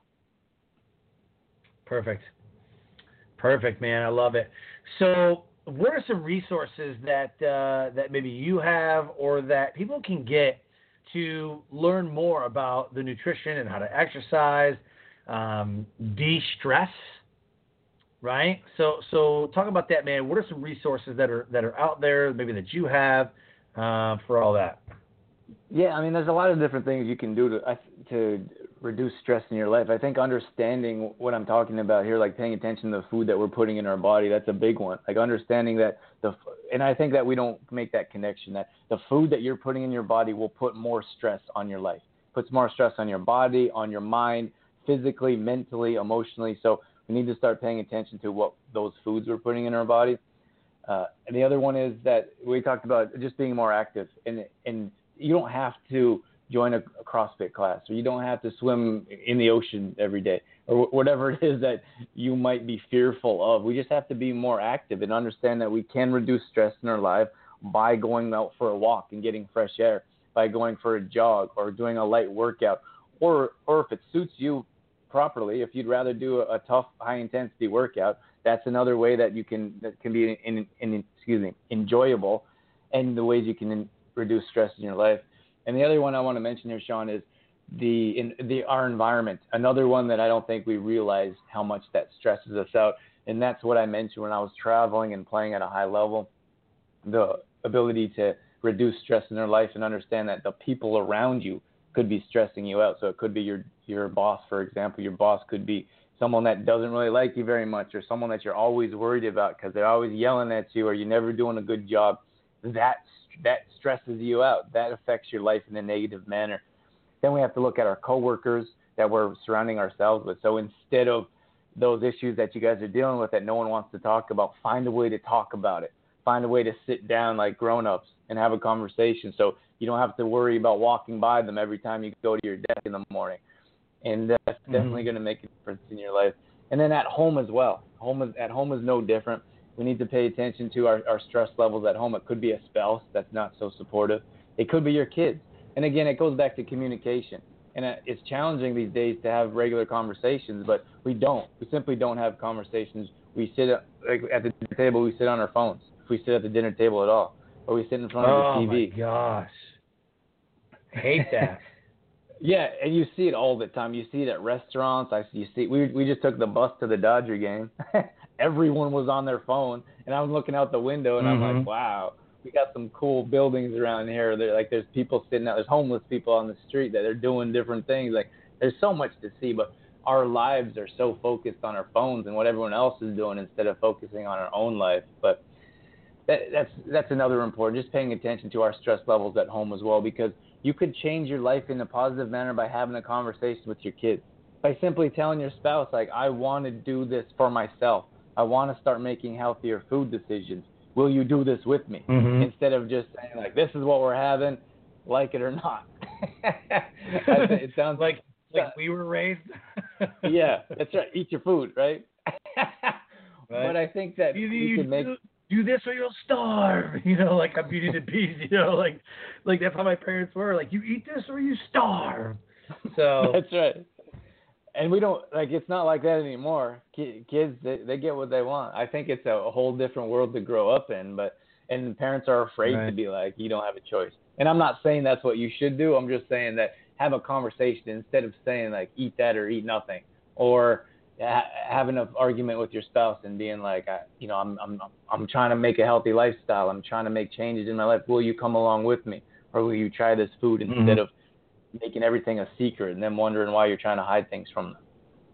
Perfect. Perfect, man. I love it. So what are some resources that uh, that maybe you have or that people can get to learn more about the nutrition and how to exercise, um, de-stress, right? So so talk about that, man. What are some resources that are that are out there, maybe that you have uh, for all that? Yeah, I mean, there's a lot of different things you can do to to reduce stress in your life. I think understanding what I'm talking about here, like paying attention to the food that we're putting in our body, that's a big one. Like understanding that the, and I think that we don't make that connection, that the food that you're putting in your body will put more stress on your life, puts more stress on your body, on your mind, physically, mentally, emotionally. So We need to start paying attention to what those foods we're putting in our body. Uh, and the other one is that we talked about just being more active. And, and you don't have to join a, a CrossFit class, or you don't have to swim in the ocean every day, or whatever it is that you might be fearful of. We just have to be more active and understand that we can reduce stress in our life by going out for a walk and getting fresh air, by going for a jog or doing a light workout, or or if it suits you properly, if you'd rather do a, a tough, high-intensity workout, that's another way that you can that can be in, in, in excuse me enjoyable, and the ways you can in, reduce stress in your life. And the other one I want to mention here, Sean, is the in the our environment. Another one that I don't think we realize how much that stresses us out, and that's what I mentioned when I was traveling and playing at a high level. The ability to reduce stress in their life and understand that the people around you could be stressing you out. So it could be your your boss, for example. Your boss could be someone that doesn't really like you very much, or someone that you're always worried about because they're always yelling at you, or you're never doing a good job. That that stresses you out. That affects your life in a negative manner. Then we have to look at our coworkers that we're surrounding ourselves with. So instead of those issues that you guys are dealing with that no one wants to talk about, find a way to talk about it. Find a way to sit down like grown-ups and have a conversation, so you don't have to worry about walking by them every time you go to your desk in the morning. And that's mm-hmm. definitely going to make a difference in your life. And then at home as well. Home is, at home is no different. We need to pay attention to our, our stress levels at home. It could be a spouse that's not so supportive. It could be your kids. And again, it goes back to communication. And it's challenging these days to have regular conversations, but we don't. We simply don't have conversations. We sit at, like, at the dinner table, we sit on our phones. If we sit at the dinner table at all, or we sit in front oh of the T V. Oh my gosh. I hate that. Yeah, and you see it all the time. You see it at restaurants. I see. You see. We we just took the bus to the Dodger game. Everyone was on their phone, and I'm looking out the window, and mm-hmm. I'm like, wow, we got some cool buildings around here. They're, like, there's people sitting out. There's homeless people on the street that are doing different things. Like, there's so much to see, but our lives are so focused on our phones and what everyone else is doing instead of focusing on our own life. But that, that's that's another important. Just paying attention to our stress levels at home as well, because you could change your life in a positive manner by having a conversation with your kids, by simply telling your spouse, like, I want to do this for myself. I want to start making healthier food decisions. Will you do this with me? Mm-hmm. Instead of just saying, like, this is what we're having, like it or not. It sounds like like we were raised. Yeah, that's right. Eat your food, right? Right. But I think that you, you, you can make... do this or you'll starve, you know, like a Beauty and the Beast, you know, like, like that's how my parents were. Like, you eat this or you starve. So that's right. And we don't, like, it's not like that anymore. Kids, they, they get what they want. I think it's a, a whole different world to grow up in, but, and parents are afraid right. to be like, you don't have a choice. And I'm not saying that's what you should do. I'm just saying that have a conversation instead of saying, like, eat that or eat nothing, or ha- having an argument with your spouse and being like, I, you know, I'm, I'm, I'm trying to make a healthy lifestyle. I'm trying to make changes in my life. Will you come along with me? Or will you try this food instead mm-hmm. of making everything a secret and then wondering why you're trying to hide things from them?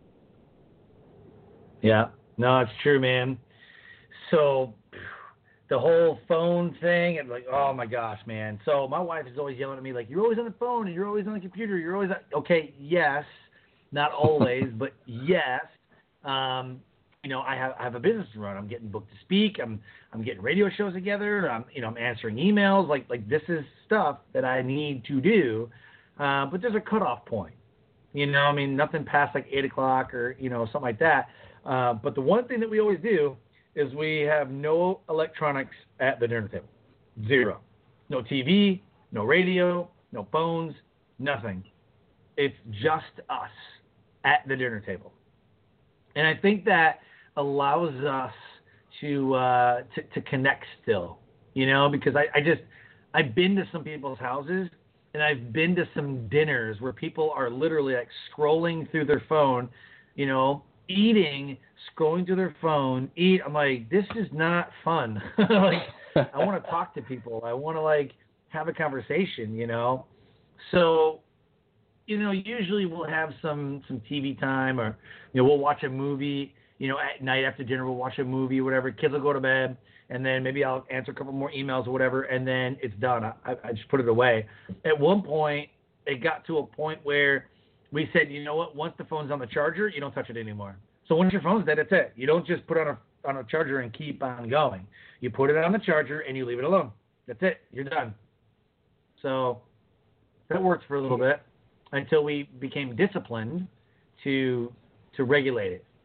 Yeah, no, it's true, man. So the whole phone thing, and like, oh my gosh, man. So my wife is always yelling at me, like, you're always on the phone and you're always on the computer. You're always on... Okay, yes, not always, but yes. Um, you know, I have I have a business to run. I'm getting booked to speak. I'm I'm getting radio shows together. I'm you know I'm answering emails. Like like this is stuff that I need to do. Uh, but there's a cutoff point. You know, I mean, nothing past like eight o'clock or you know something like that. Uh, but the one thing that we always do is we have no electronics at the dinner table. Zero. No T V, no radio, no phones, nothing. It's just us at the dinner table. And I think that allows us to uh, to, to connect still, you know, because I, I just, I've been to some people's houses and I've been to some dinners where people are literally like scrolling through their phone, you know, eating, scrolling through their phone, eat. I'm like, this is not fun. Like, I want to talk to people. I want to like have a conversation, you know? So, you know, usually we'll have some, some T V time or, you know, we'll watch a movie, you know, at night after dinner, we'll watch a movie or whatever. Kids will go to bed and then maybe I'll answer a couple more emails or whatever. And then it's done. I, I just put it away. At one point, it got to a point where we said, you know what, once the phone's on the charger, you don't touch it anymore. So once your phone's dead, that's it. You don't just put it on a on a charger and keep on going. You put it on the charger and you leave it alone. That's it. You're done. So that worked for a little bit until we became disciplined to to regulate it.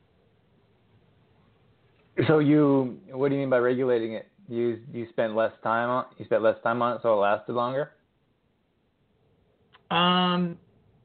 So you, what do you mean by regulating it? You you spent less time on you spent less time on it, so it lasted longer. Um,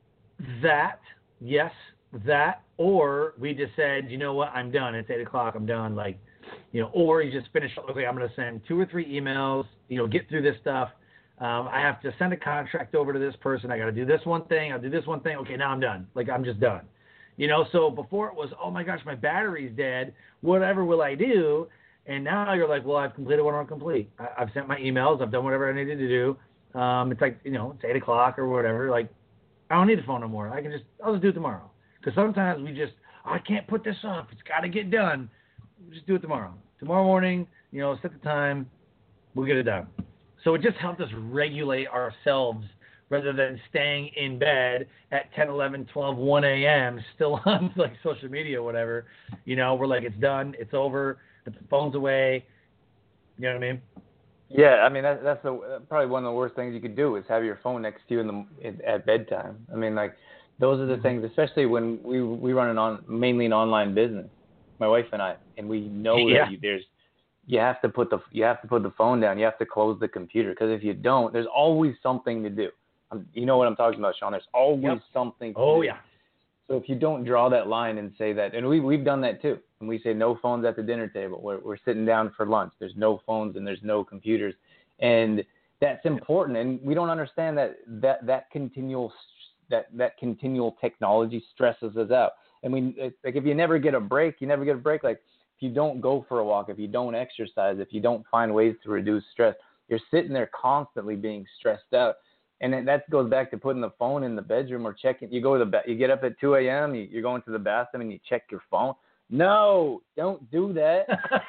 that yes, that, or we just said, you know what, I'm done. It's eight o'clock. I'm done. Like, you know, or you just finish. Okay, I'm going to send two or three emails. You know, get through this stuff. Um, I have to send a contract over to this person. I got to do this one thing. I'll do this one thing. Okay, now I'm done. Like, I'm just done. You know, so before it was, oh my gosh, my battery's dead. Whatever will I do? And now you're like, well, I've completed what I want to complete. I, I've sent my emails. I've done whatever I needed to do. Um, it's like, you know, it's eight o'clock or whatever. Like, I don't need the phone no more. I can just, I'll just do it tomorrow. Because sometimes we just, oh, I can't put this off. It's got to get done. Just do it tomorrow. Tomorrow morning, you know, set the time. We'll get it done. So it just helped us regulate ourselves rather than staying in bed at ten, eleven, twelve, one a.m. still on like social media or whatever. You know, we're like, it's done. It's over. The phone's away. You know what I mean? Yeah, I mean that, that's the, probably one of the worst things you could do is have your phone next to you in the in, at bedtime. I mean, like those are the mm-hmm. things, especially when we we run an on mainly an online business, my wife and I, and we know yeah. that you, there's you have to put the you have to put the phone down. You have to close the computer because if you don't, there's always something to do. Um, you know what I'm talking about, Sean? There's always yep. something to oh, do. yeah. So if you don't draw that line and say that, and we, we've done that too, and we say no phones at the dinner table. We're, we're sitting down for lunch. There's no phones and there's no computers. And that's important. And we don't understand that that, that continual that, that continual technology stresses us out. And we like if you never get a break, you never get a break. Like if you don't go for a walk, if you don't exercise, if you don't find ways to reduce stress, you're sitting there constantly being stressed out. And that goes back to putting the phone in the bedroom or checking. You go to the bed, you get up at two a.m., you, you're going to the bathroom and you check your phone. No, don't do that.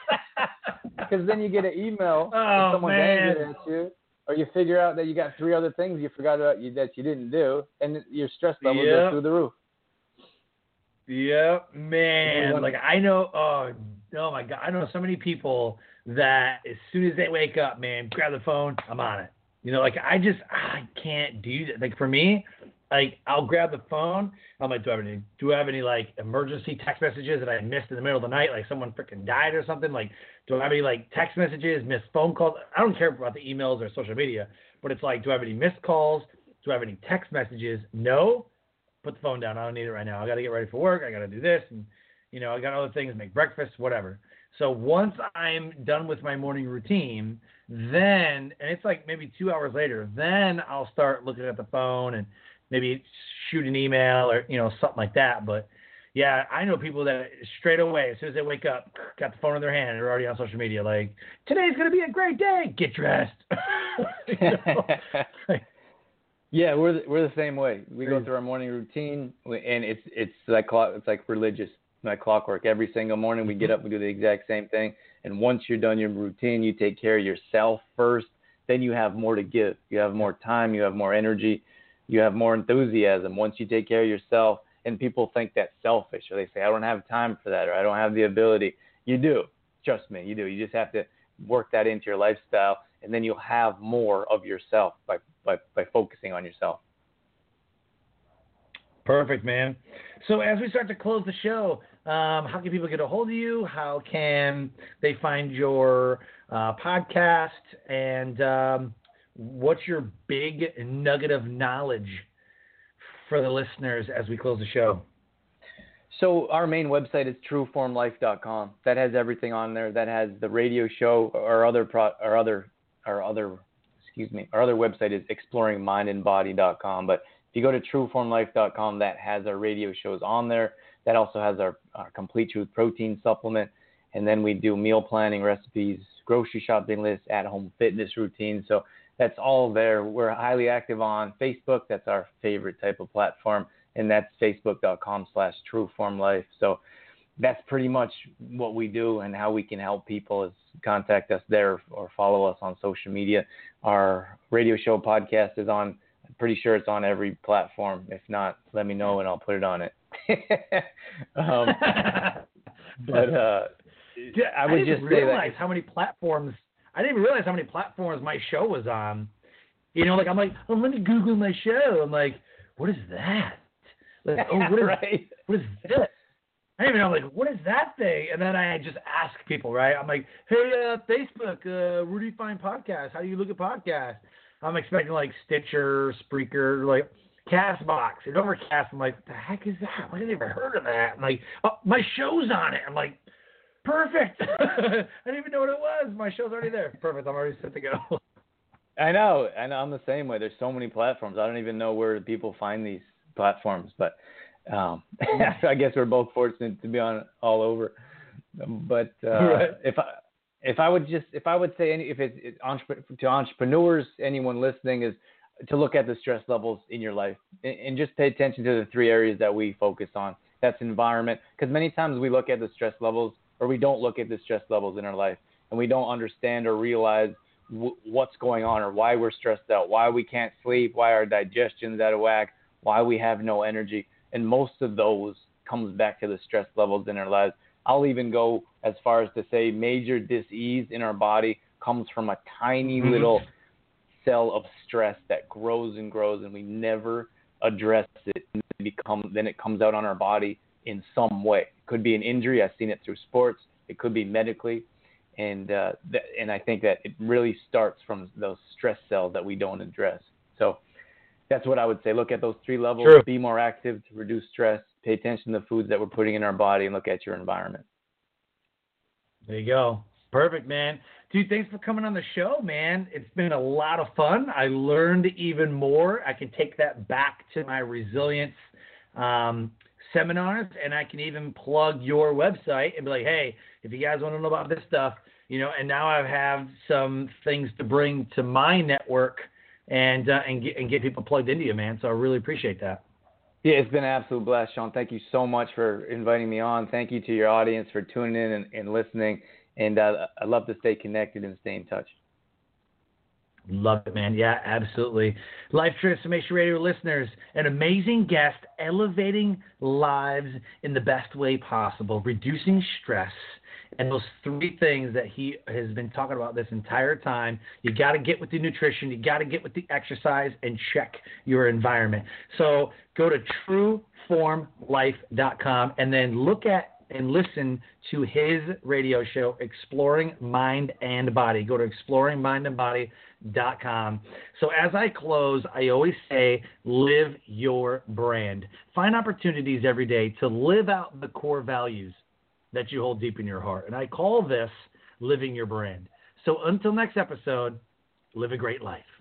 Because then you get an email oh, and someone's man. angry at you, or you figure out that you got three other things you forgot about you, that you didn't do, and your stress level yep. goes through the roof. Yep, man. Like I know, oh, oh my God, I know so many people that as soon as they wake up, man, grab the phone, I'm on it. You know, like I just, I can't do that. Like for me, like I'll grab the phone. I'm like, do I have any, do I have any like emergency text messages that I missed in the middle of the night? Like someone freaking died or something? Like, do I have any like text messages, missed phone calls? I don't care about the emails or social media, but it's like, do I have any missed calls? Do I have any text messages? No. Put the phone down. I don't need it right now. I got to get ready for work. I got to do this. And, you know, I got other things, make breakfast, whatever. So once I'm done with my morning routine, then, and it's like maybe two hours later, then I'll start looking at the phone and maybe shoot an email or, you know, something like that. But yeah, I know people that straight away, as soon as they wake up, got the phone in their hand and they're already on social media. Like, today's going to be a great day. Get dressed. You know? Yeah, we're the, we're the same way. We go through our morning routine, and it's it's like it's like religious, like clockwork. Every single morning we get up, we do the exact same thing. And once you're done your routine, you take care of yourself first. Then you have more to give. You have more time. You have more energy. You have more enthusiasm. Once you take care of yourself, and people think that's selfish, or they say, I don't have time for that, or I don't have the ability. You do. Trust me, you do. You just have to work that into your lifestyle, and then you'll have more of yourself by by, by focusing on yourself. Perfect, man. So as we start to close the show, um, how can people get a hold of you? How can they find your uh, podcast? And um, what's your big nugget of knowledge for the listeners as we close the show? So our main website is true form life dot com. That has everything on there. That has the radio show. Our other pro, our other our other excuse me. Our other website is exploring mind and body dot com. But if you go to true form life dot com, that has our radio shows on there. That also has our, our Complete Truth protein supplement. And then we do meal planning recipes, grocery shopping lists, at-home fitness routines. So that's all there. We're highly active on Facebook. That's our favorite type of platform. And that's facebook dot com slash true form life. So that's pretty much what we do, and how we can help people is contact us there or follow us on social media. Our radio show podcast is on, I'm pretty sure it's on every platform. If not, let me know and I'll put it on it. um, but uh, Dude, I would I didn't just say realize that how many platforms. I didn't even realize how many platforms my show was on. You know, like I'm like, oh, let me Google my show. I'm like, what is that? Like, oh, what is right. what is this? I didn't even know. I'm like, what is that thing? And then I just ask people, right? I'm like, hey, uh, Facebook, uh, where do you find podcasts? How do you look at podcasts? I'm expecting like Stitcher, Spreaker, like Castbox. And Overcast, I'm like, what the heck is that? I never heard of that. I'm like, oh, my show's on it. I'm like, perfect. I didn't even know what it was. My show's already there. Perfect. I'm already set to go. I know. I know. I'm the same way. There's so many platforms. I don't even know where people find these platforms, but um, I guess we're both fortunate to be on all over. But uh, right. if I if I would just if I would say any if it's it, entrep- to entrepreneurs, anyone listening, is to look at the stress levels in your life and, and just pay attention to the three areas that we focus on. That's environment, because many times we look at the stress levels, or we don't look at the stress levels in our life, and we don't understand or realize w- what's going on or why we're stressed out, why we can't sleep, why our digestion's out of whack, why we have no energy. And most of those comes back to the stress levels in our lives. I'll even go as far as to say major dis-ease in our body comes from a tiny mm-hmm. little cell of stress that grows and grows, and we never address it. And it become, then it comes out on our body in some way. It could be an injury. I've seen it through sports. It could be medically. And uh, th- and I think that it really starts from those stress cells that we don't address. So that's what I would say. Look at those three levels. True. Be more active to reduce stress. Pay attention to the foods that we're putting in our body, and look at your environment. There you go. Perfect, man. Dude, thanks for coming on the show, man. It's been a lot of fun. I learned even more. I can take that back to my resilience um, seminars, and I can even plug your website and be like, hey, if you guys want to know about this stuff, you know, and now I have some things to bring to my network and uh, and get and get people plugged into you, man. So I really appreciate that. Yeah, it's been an absolute blast, Sean. Thank you so much for inviting me on. Thank you to your audience for tuning in and, and listening. And uh, I'd love to stay connected and stay in touch. Love it, man. Yeah, absolutely. Life Transformation Radio listeners, an amazing guest elevating lives in the best way possible, reducing stress, and those three things that he has been talking about this entire time. You got to get with the nutrition, you got to get with the exercise, and check your environment. So go to true form life dot com and then look at and listen to his radio show, Exploring Mind and Body. Go to exploring mind and body dot com. So as I close, I always say, live your brand. Find opportunities every day to live out the core values that you hold deep in your heart. And I call this living your brand. So until next episode, live a great life.